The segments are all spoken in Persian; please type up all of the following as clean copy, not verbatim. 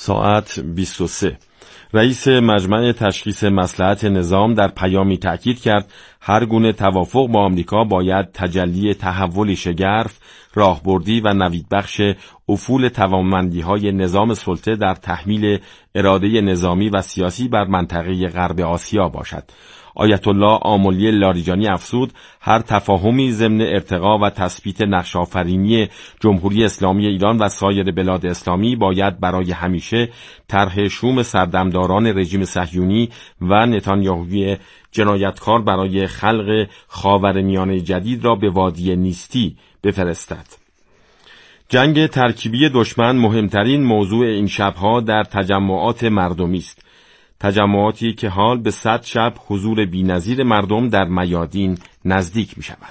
ساعت 23. رئیس مجمع تشخیص مصلحت نظام در پیامی تأکید کرد هر گونه توافق با آمریکا باید تجلی تحولی شگرف، راهبردی و نویدبخش افول توانمندی‌های نظام سلطه در تحمیل اراده نظامی و سیاسی بر منطقه غرب آسیا باشد. آیت الله آملی لاریجانی افزود هر تفاهمی ضمن ارتقا و تثبیت نقش‌آفرینی جمهوری اسلامی ایران و سایر بلاد اسلامی باید برای همیشه طرح شوم سردمداران رژیم صهیونی و نتانیاهوی جنایتکار برای خلق خاورمیانه جدید را به وادی نیستی بفرستد. جنگ ترکیبی دشمن مهمترین موضوع این شبها در تجمعات مردمی است. تجمعاتی که حال به 100 شب حضور بی‌نظیر مردم در میادین نزدیک می شود.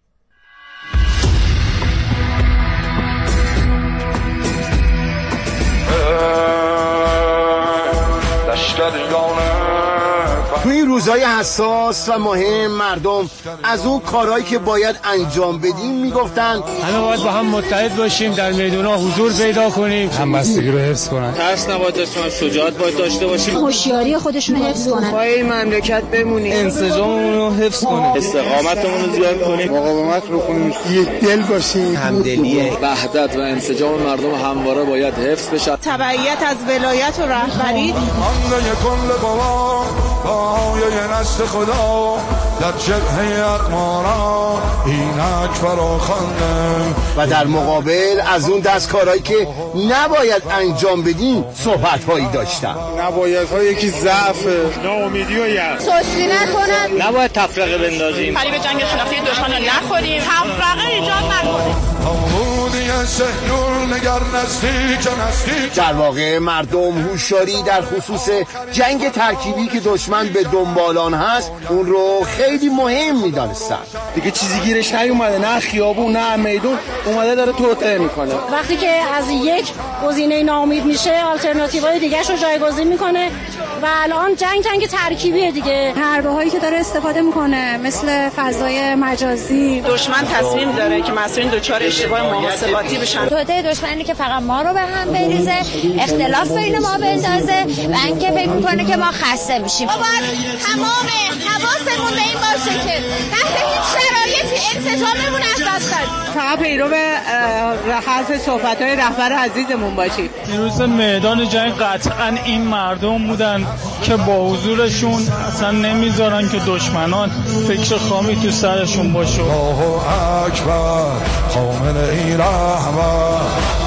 توی این روزهای حساس و مهم مردم از اون کارهایی که باید انجام بدیم میگفتن همه باید با هم متحد باشیم، در میدونا حضور پیدا کنیم، همبستگی رو حفظ کنن، ترس نباید داشته باشیم، شجاعت باید داشته باشیم، هوشیاری خودشون رو حفظ کنن، پای این مملکت بمونیم، انسجاممون رو حفظ کنیم، استقامتمون رو زیاد کنیم، مقاومت رو کنیم، یک دل باشیم، همدلی، وحدت و انسجام مردم همواره باید حفظ بشه. تبعیت از ولایت و رهبری نسل خدا در جبهه اقمارا اینک فراخنده و در مقابل از اون دستکارهایی که نباید انجام بدیم صحبت‌هایی داشتن. نبایدهای یکی ضعف، ناامیدی و یأس، سستی نکنن، نباید تفرقه بندازیم، فریب جنگ شناختی دشمن رو نخوریم، تفرقه ایجاد نکنیم. در واقع مردم هوشیاری در خصوص جنگ ترکیبی که دشمن به دنبالان هست اون رو خیلی مهم می‌دانستن. دیگه چیزی گیرش نیومده، نه خیابون نه میدون، اومده داره توطئه میکنه. وقتی که از یک گزینه ناامید میشه آلترناتیوهای دیگه‌شو جایگزین میکنه و الان جنگ ترکیبیه دیگه. حربه‌هایی که داره استفاده میکنه مثل فضای مجازی. دشمن تصمیم داره که مسئولین دچار اشتباه محاسباتی بشن. توطئه دشمنی که فقط ما رو به هم بریزه، اختلاف بین ما بندازه و اینکه فکر میکنه که ما خسته میشیم. ما باید تمام حواسمون به این باشه که تحت هیچ شرایطی انسجاممون از دست ندیم. فقط پیرو حرف صحبت‌های رهبر عزیزمون باشید. دیروز میدان جنگ قطعا این مردم بودن که با حضورشون اصلا نمیذارن که دشمنان فکر خامی تو سرشون باشه. الله اکبر خامنه‌ای رهبر.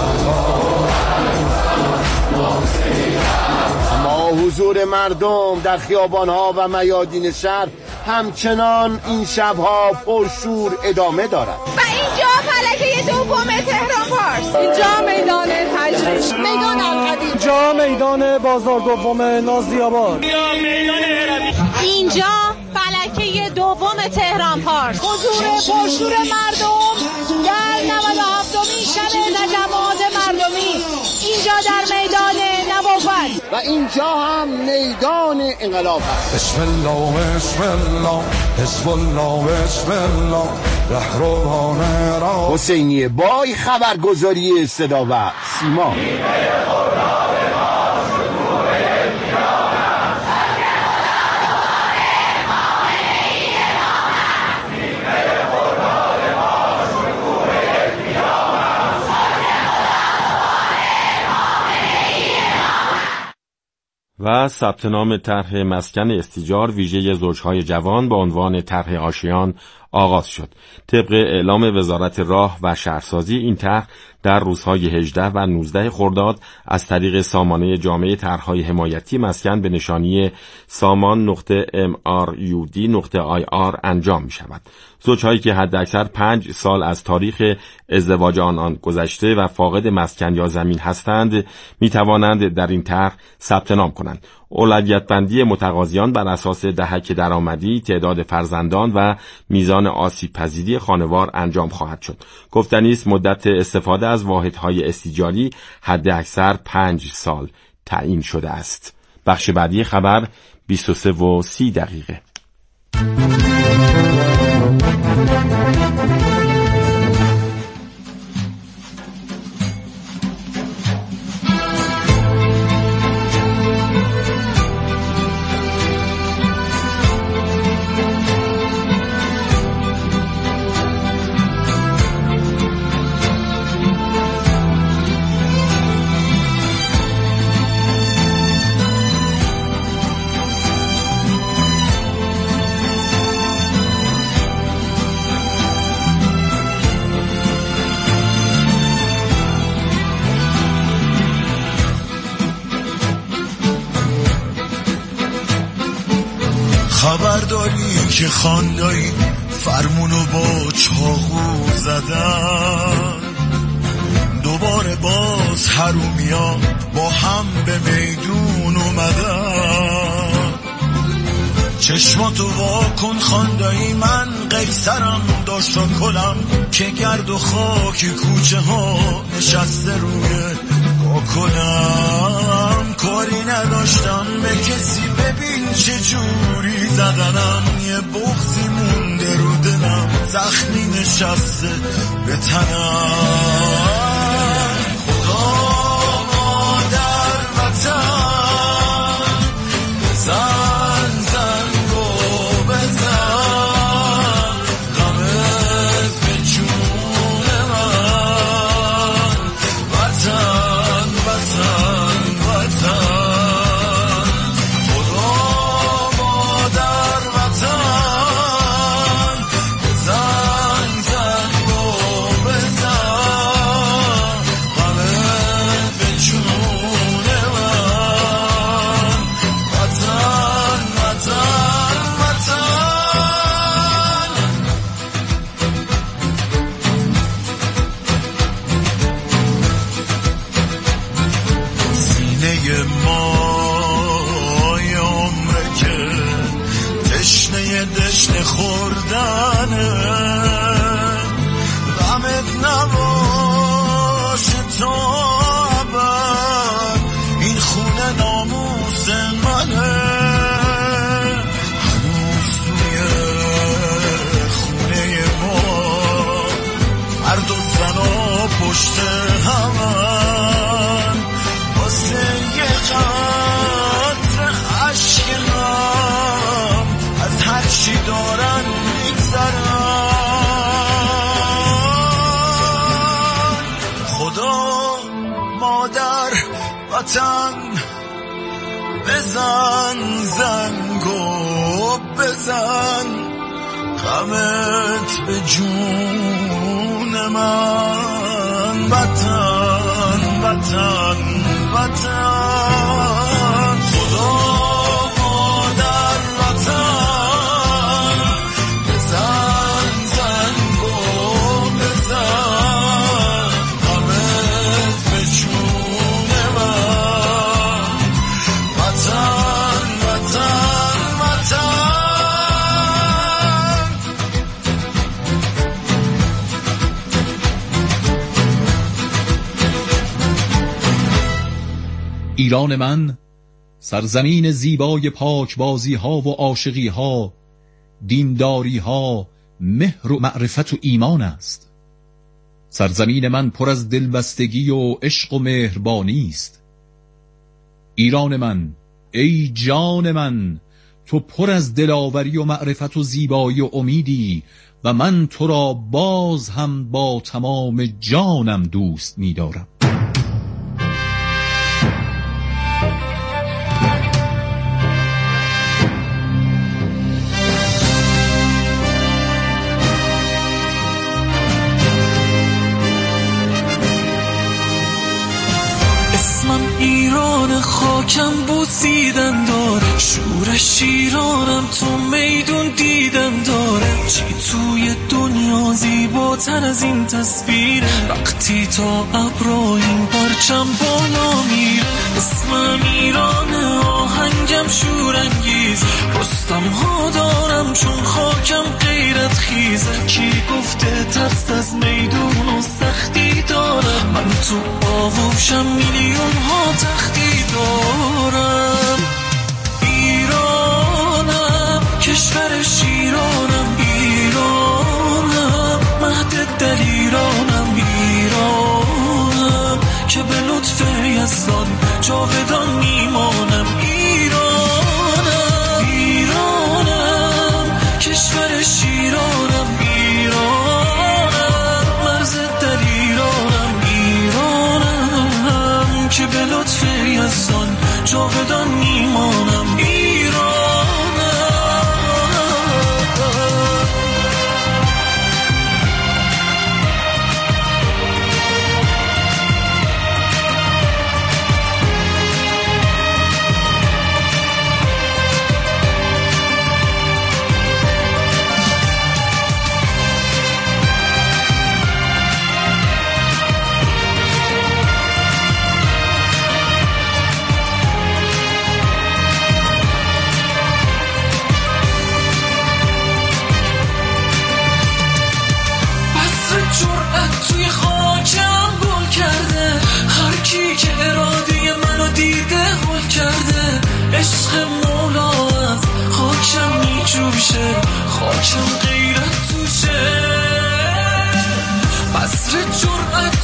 اما حضور مردم در خیابان‌ها و میادین شهر همچنان این شب‌ها پرشور ادامه دارد. و اینجا فلکه دوم تهران پارس، اینجا میدان تجریش، میدان القدیم، اینجا میدان بازار دوم نازی‌آباد، اینجا فلکه دوم تهران پارس. حضور پرشور مردم در 97مین شب تجمعات مردمی اینجا در میدان نبوت و اینجا هم میدان انقلاب است. بسم الله بسم الله حزب الله بسم الله رهروان را. حسینی بای، خبرگزاری صدا و سیما. و ثبت نام طرح مسکن استیجار ویژه زوجهای جوان با عنوان طرح آشیان آغاز شد. طبق اعلام وزارت راه و شهرسازی این طرح در روزهای 18 و 19 خرداد از طریق سامانه جامعه طرح‌های حمایتی مسکن به نشانی saman.mrud.ir انجام می شود. زوجهایی که حداکثر 5 سال از تاریخ ازدواج آنان گذشته و فاقد مسکن یا زمین هستند می توانند در این طرح ثبت نام کنند. اولویت بندی متقاضیان بر اساس دهک درآمدی، تعداد فرزندان و میزان آسیب پذیری خانوار انجام خواهد شد. گفتنی است مدت استفاده از واحدهای استیجاری حداکثر 5 سال تعیین شده است. بخش بعدی خبر 23:30. منی که خواندایی فرمونو با چاقو زدن، دوباره باز حرومیا با هم به میدون اومدن. چشماتو واکن خواندایی من قیصرم داشت و کلم که گرد و خاک کوچه ها نشسته روی کنم. کاری نداشتم به کسی، ببین چه جوری زدنم، یه بغضی مونده رو دلم، زخمی نشسته به تنم. خدا مادر وطن بزن زنگو بزن، غمت به جون من، وطن وطن وطن. خدا مادر وطن بزن زنگو بزن، غمت به جون من، وطن وطن وطن. سینه ما یه عمره که تشنه خوردنه، غمت نباشه تا ابد، این خونه ناموس منه. هنوز توی خونه ما مرد و زنا پشت همن، واسه یه قطره عشق هم از هر چی دارن میگذرن. خدا مادر وطن بزن زنگو بزن، غمت به جون من، وطن وطن وطن. خدا مادر وطن بزن زنگو بزن، غمت به جون من، وطن وطن وطن. ایران من سرزمین زیبای پاکبازی ها و عاشقی ها، دینداری ها، مهر و معرفت و ایمان است. سرزمین من پر از دلبستگی و عشق و مهربانی است. ایران من، ای جان من، تو پر از دلاوری و معرفت و زیبایی و امیدی و من تو را باز هم با تمام جانم دوست می دارم. ایران خاکم بوسیدن داره، شور شیرانم تو میدون دیدن داره. چی توی دنیا زیباتر از این تصویر، وقتی تا ابرا این پرچم بالا میره. اسمم ایرانه، آهنگم شورانگیز، رستم ها دارم چون خاکم غیرت خیزه. کی گفته ترس از میدون و سختی دارم، من تو آغوشم میلیون ها تختی دارم. ایرانم کشور شیرانم، ایرانم مهد دلیرانم، ایرانم که به لطف یزدان جاودان میمانم. ایرانم ایرانم کشور شیرانم، ایرانم مرز دلیرانم، ایرانم که به لطف یزدان جاودان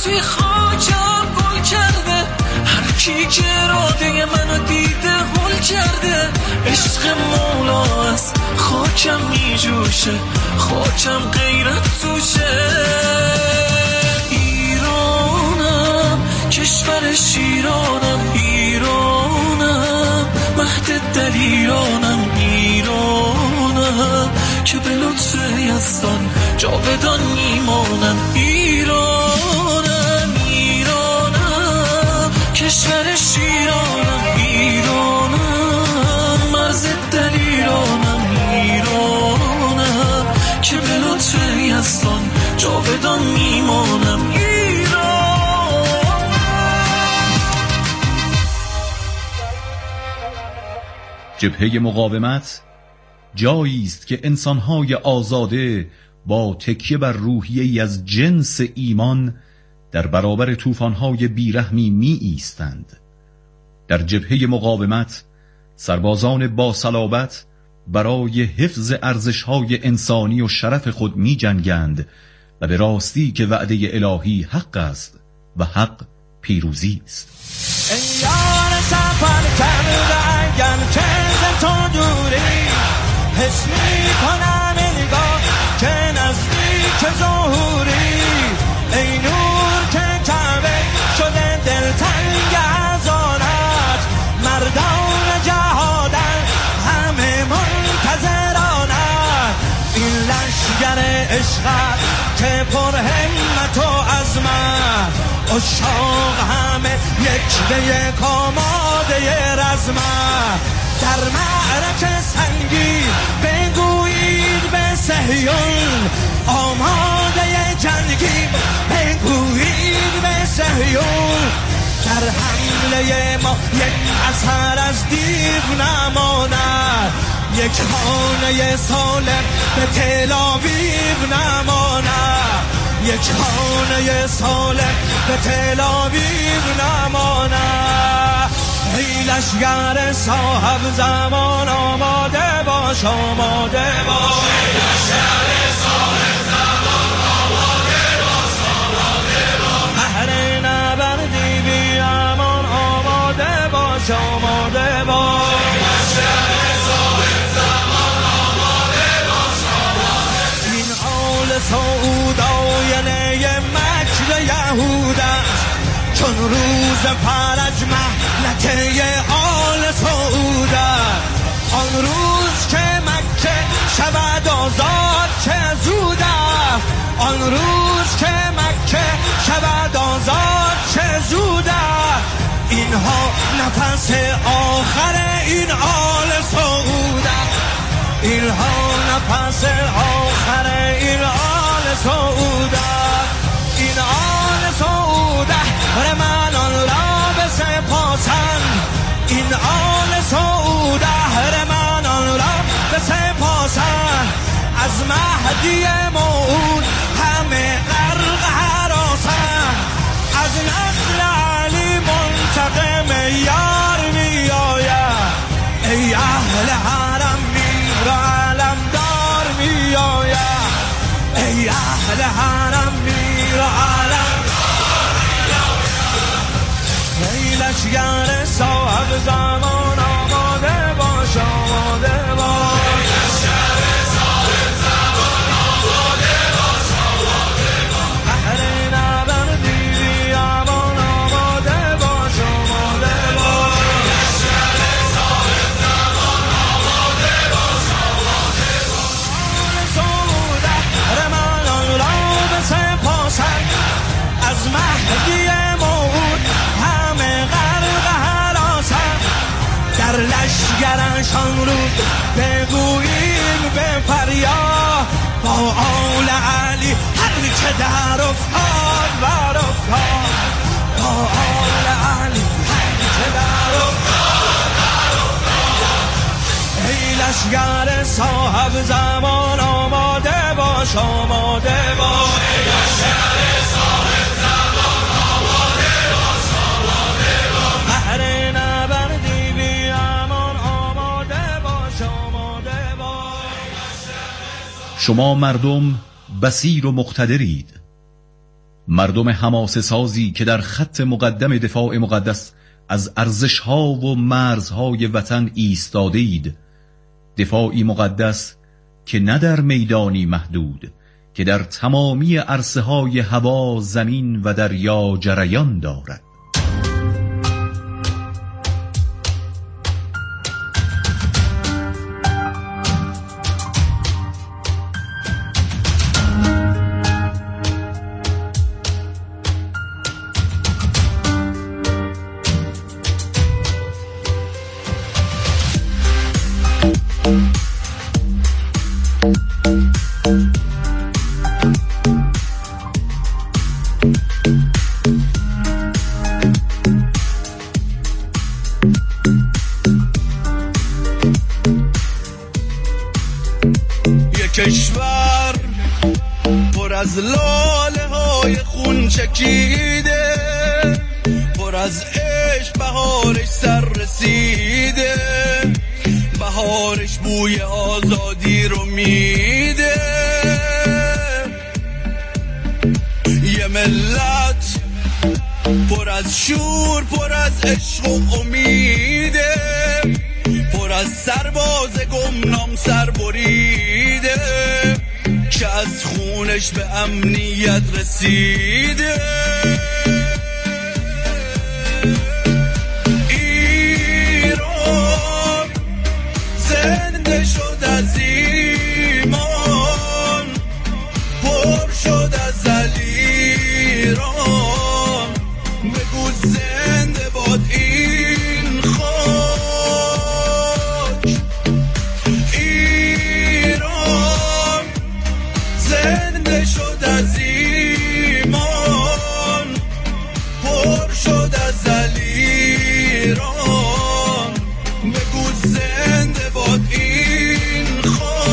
توی خاکم گل کرده، هر کی که اراده منو دیده گل کرده. عشق مولا از خاکم میجوشه، خاکم غیرت توشه. ایرانم کشور شیرانم، ایرانم مهد دلیرانم، ایرانم که به لطف یزدان جاودان میمانم. ایرانم ایرانم کشور شیرانم، ایرانم مرز دلیرانم، ایرانم که به لطف یزدان جاودان میمانم. جبهه مقاومت جایی است که انسان‌های آزاده با تکیه بر روحیه‌ای از جنس ایمان در برابر طوفان‌های بیرحمی می‌ایستند. در جبهه مقاومت سربازان با صلابت برای حفظ ارزش‌های انسانی و شرف خود می‌جنگند و به راستی که وعده الهی حق است و حق پیروزی است. تو دوری حس میکنم نگاه که نزدیک ظهوری، ای نور که کعبه شده دلتنگ از آنت. مردان جهادن همه منتظرانت، این لشگر عشقت که پر همت و عزمت. عشاق همه یک به یک آماده رزمت، در معرکه سنگی بگویید به صهیون. آماده جنگی بگویید به صهیون. در حمله ما یک اثر از دیو نماند، یک خانه سالم به تل آویو نماند، یک خانه سالم به تل آویو نماند. ای لشگر صاحب زمان آماده باش، آماده باش. ای لشگر صاحب زمان آماده باش، آماده باش. مهر نبردی بی امان آماده باش، آماده باش. ای لشگر صاحب زمان آماده باش، آماده باش. این آل سعود آینه مکر یهود است، چون روز فرج مهلکه آل سعود است. آن روز که مکه شود آزاد چه زود است، آن روز که مکه شود آزاد چه زود است. اینها نفس آخر این آل سعود است، اینها نفس آخر این آل سعود است. این آل سعود رمانان را بسپاسند، این آل سعود رمانان را بسپاسند. از مهدی موعود همه غرق هراسند، از نسل علی منتقم یار می آید. ای اهل حرم میر و علمدار می آید، ای اهل حرم میر و علمدار می آید. ای لشگر صاحب زمان آماده باش، آماده باش. ای لشگر صاحب زمان آماده باش، آماده باش. مهر نبردی بی امان آماده باش، آماده باش. ای لشگر صاحب زمان آماده باش، آماده باش. آل سعود رمانان را بسپاسند، از مهدی موعود همه غرق هراسند. در لشگرشان رو بگوییم به فریاد، با آل علی هر که در افتاد بر افتاد، با آل علی هر که در افتاد بر افتاد. ای لشگر صاحب زمان آماده باش، آماده باش. ای لشگر صاحب زمان آماده باش، آماده باش. مهر نبردی بی امان آماده باش، آماده باش. شما مردم بصیر و مقتدرید، مردم حماسه سازی که در خط مقدم دفاع مقدس از ارزش‌ها و مرزهای وطن ایستاده اید، دفاعی مقدس که نه در میدانی محدود، که در تمامی عرصه‌های هوا، زمین و دریا جریان دارد. کشور پر از لاله های خون چکیده، پر از عشق بهارش سر رسیده، بهارش بوی آزادی رو میده. یه ملت پر از شور، پر از عشق و امیده، پر از سرباز گمنام سر بریده که از خونش به امنیت رسیده. ایران زنده شد از ایمان، پر شد از ایران، بگو زنده باد این خاک. ایران زنده شد از ایمان، پر شد از ایران، بگو زنده باد این خاک.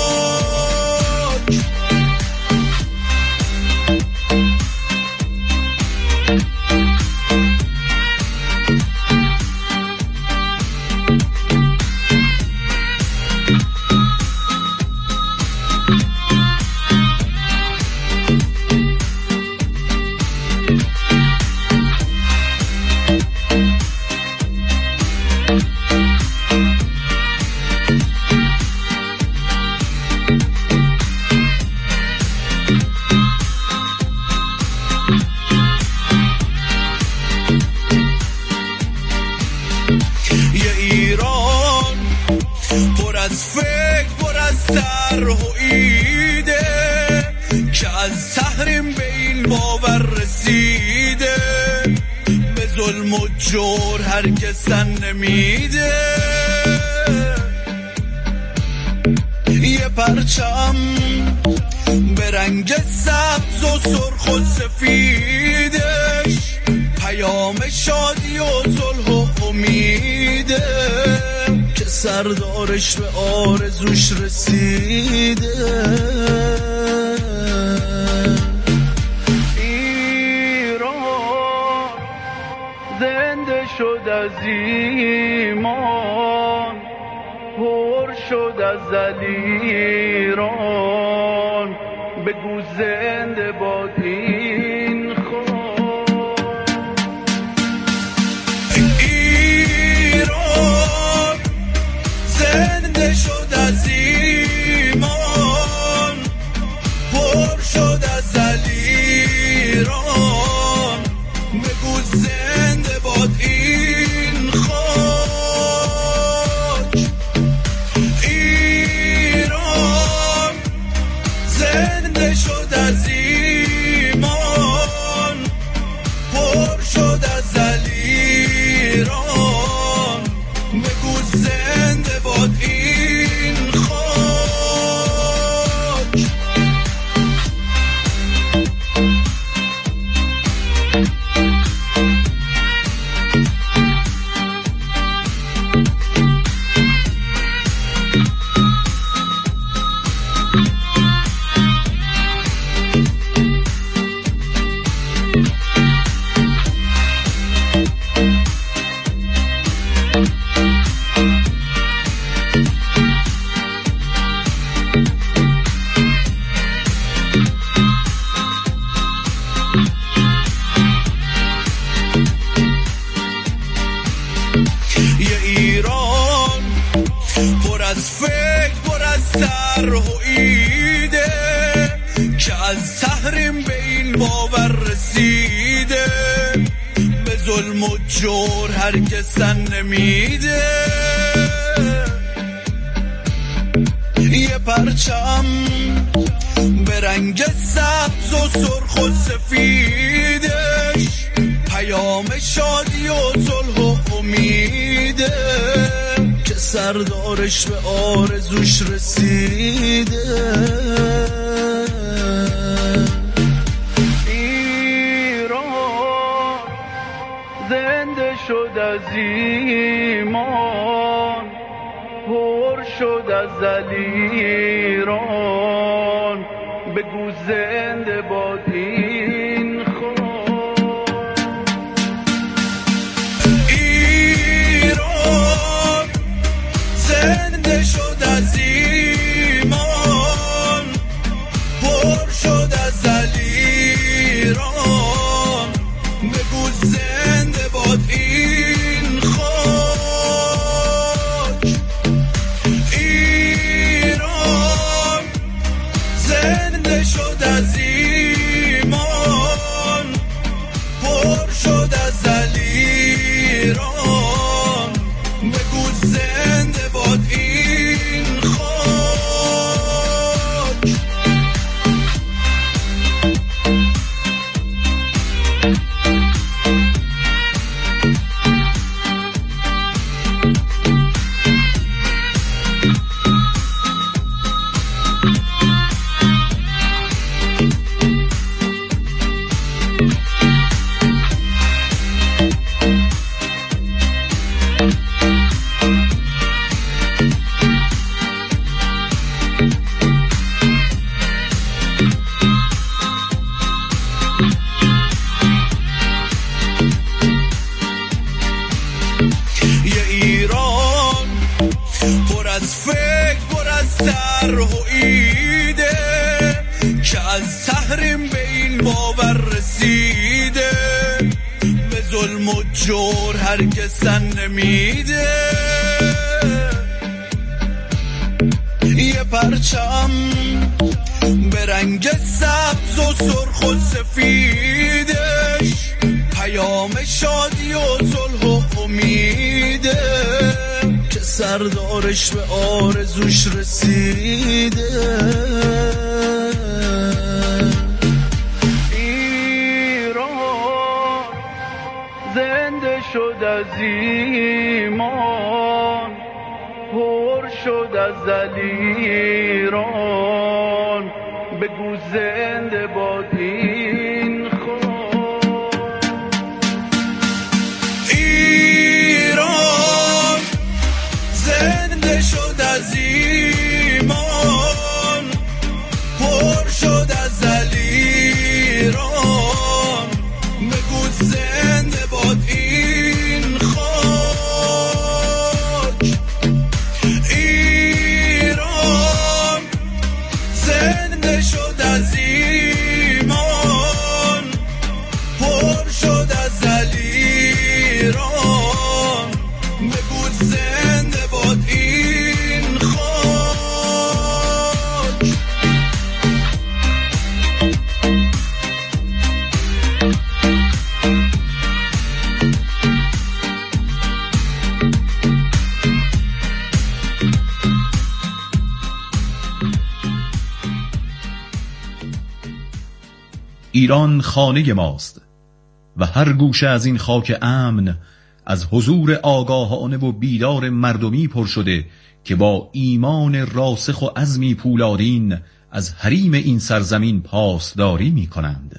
ایران پر از فکر، پر از طرح و ایده که از تحریم به این باور رسیده، به ظلم و جور هرگز تن نمیده. یه پرچم به رنگ سبز و سرخ و سفیدش، پیام شادی و صلح و امیده که سردارش به آرزوش رسیده. ایران زنده شد از ایمان، پر شد از ایران، بگو زنده باد این خاک. ایران زنده شد از ایمان، پر شد از ایران، بگو زنده باد این خاک. ایران زنده شد از طرح و ایده که از تحریم به این باور رسیده، به ظلم و جور هرگز تن نمیده. یه پرچم به رنگ سبز و سرخ و سفیدش، پیام شادی و صلح و امیده که سردارش به آرزوش رسیده. ایران زنده شد از ایمان، پر شد از ایران، بگو زنده باد این خان. ایران زنده شد از ایمان، پر شد از ایران، بگو زنده باد این خاک. ایران زنده شد از ایمان، پر شد از ایران، بگو زنده باد این خاک. طرح و ایده که از تحریم به این باور رسیده، به ظلم و جور هرگز تن نمیده. یه پرچم به رنگ سبز و سرخ و سفیدش، پیام شادی و صلح و امیده که سردارش به آرزوش رسیده. ایران زنده شد از ایمان، پر شد از ایران، بگو زنده باد این خان. ایران زنده شد از ایمان، پر شد از ایران، بگو زنده باد این خاک. ایران زنده شد از ایمان، پر شد از ایران، بگو زنده باد این خاک. ایران خانه ماست و هر گوشه از این خاک امن از حضور آگاهانه و بیدار مردمی پر شده که با ایمان راسخ و عزمی پولادین از حریم این سرزمین پاسداری می کنند.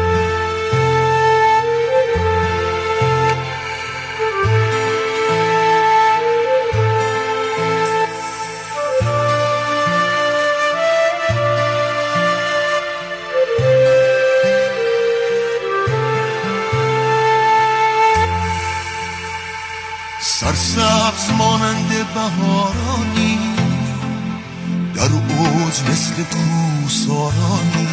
سرسبز مانند بهارانی، در اوج مثل کوسارانی،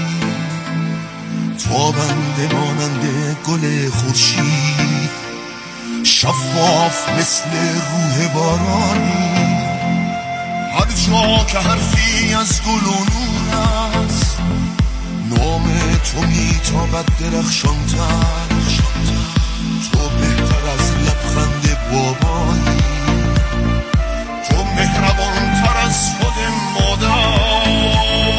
تابنده مانند گل خورشید، شفاف مثل روح بارانی. هر جا که حرفی از گل و نور است، نام تو میتابد درخشان‌تر، تو بهتر از لبخند بابایی، تو مهربان‌تر از خود مادر.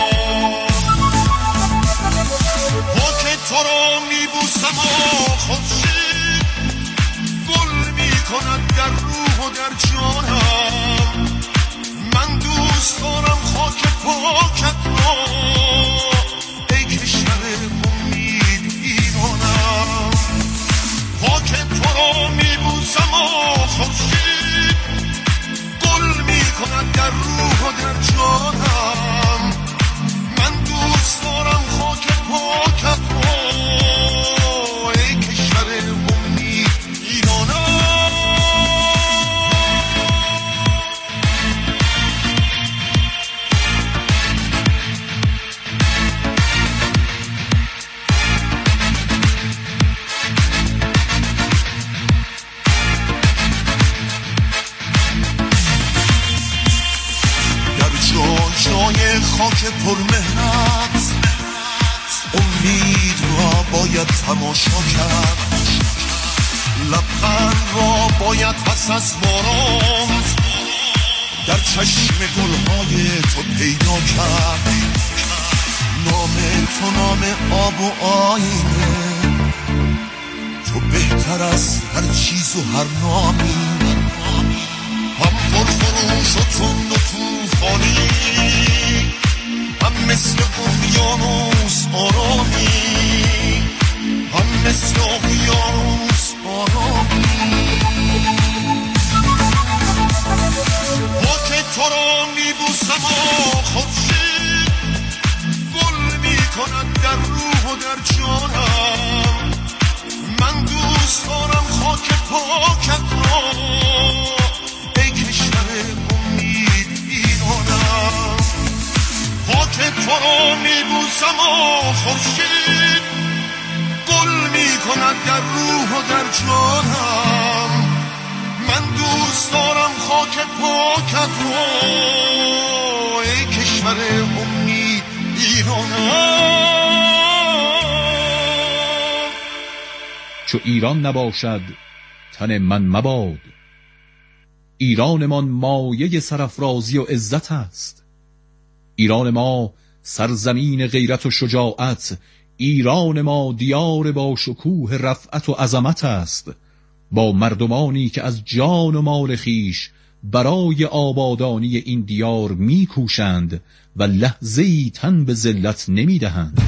پاک تو را میبوسم و خورشید گل میکند در روح و در جانم. من دوست دارم خاک پاکت را، ای کشور امید ایرانم. خاک تو را میبوسم و خورشید گل میکند در روح و در جانم. من دوست دارم خاک پاکت را، ای کشور امید ایرانم. جای خاک پرمهنت امید را باید تماشا کرد، لبخند را باید پس از باران در چشم گلهای تو پیدا کرد. نام تو نام آب و آینه، تو بهتر از هر چیز و هر نامی، هم پرفروش و تند و توفانی، هم مثل اقیانوس آرامی، هم مثل اقیانوس آرامی. پاک تو را میبوسم و خورشید گل میکند در روح و در جانم. من دوست دارم خاک پاکت را، ای کشور امید ایرانم. خاک تو را میبوسم و خورشید گل میکند در روح و در جانم. من دوست دارم خاک پاکت را، ای کشور امید ایرانم. چو ایران نباشد تن من مباد، ایرانمان مایه سرافرازی و عزت است. ایران ما سرزمین غیرت و شجاعت، ایران ما دیار با شکوه رفعت و عظمت است، با مردمانی که از جان و مال خیش برای آبادانی این دیار میکوشند و لحظه‌ای تن به ذلت نمیدهند.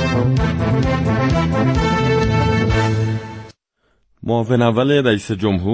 معاون اول رئیس جمهور